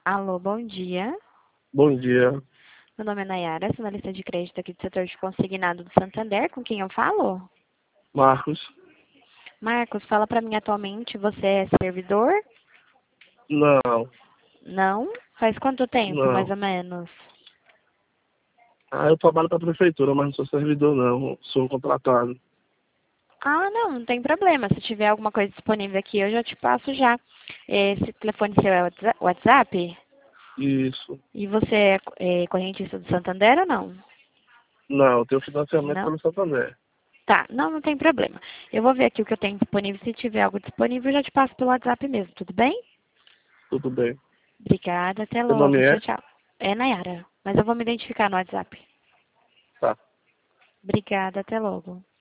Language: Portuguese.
Alô, bom dia. Bom dia, Meu nome é Nayara, sou analista de crédito aqui do setor de consignado do Santander. Com quem eu falo? Marcos. Marcos, fala para mim atualmente, você é servidor? Não, Não? Faz quanto tempo, mais não. ou menos? Eu trabalho para a prefeitura, mas não sou servidor, não. Sou contratado. Ah, não tem problema. Se tiver alguma coisa disponível aqui, eu já te passo já. Esse telefone seu é WhatsApp? Isso. E você é correntista do Santander ou não? Não, eu tenho financiamento Não? pelo Santander. Tá, não tem problema. Eu vou ver aqui o que eu tenho disponível. Se tiver algo disponível, eu já te passo pelo WhatsApp mesmo, tudo bem? Tudo bem. Obrigada, até Seu nome logo. Tchau, é? tchau. É Nayara, mas eu vou me identificar no WhatsApp. Tá. Obrigada, até logo.